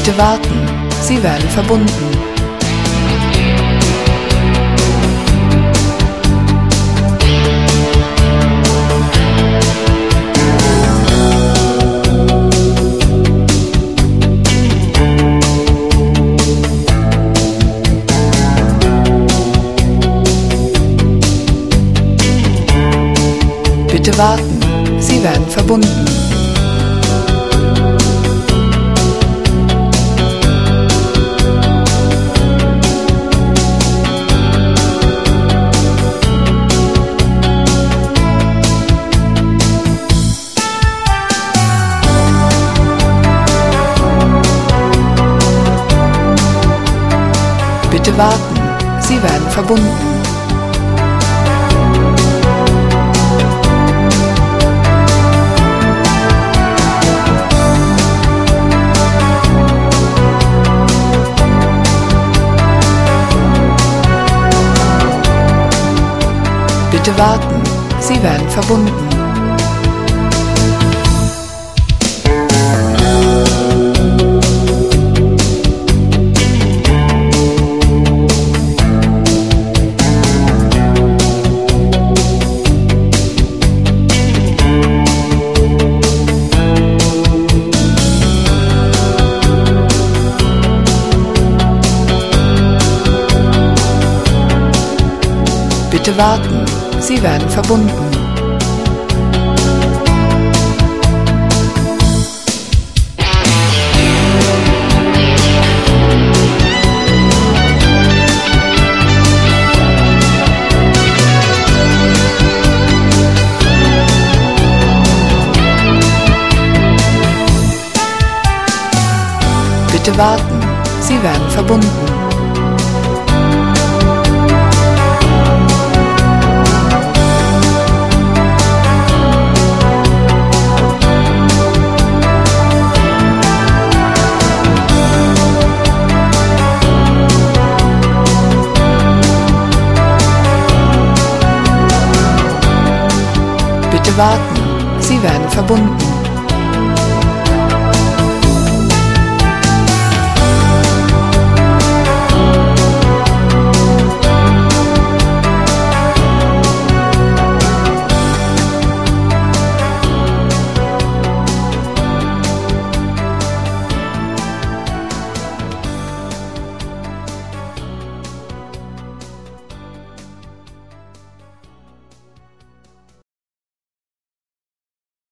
Bitte warten, Sie werden verbunden. Bitte warten, Sie werden verbunden. Bitte warten, Sie werden verbunden. Bitte warten, Sie werden verbunden. Bitte warten, Sie werden verbunden. Bitte warten, Sie werden verbunden. Bitte warten, Sie werden verbunden.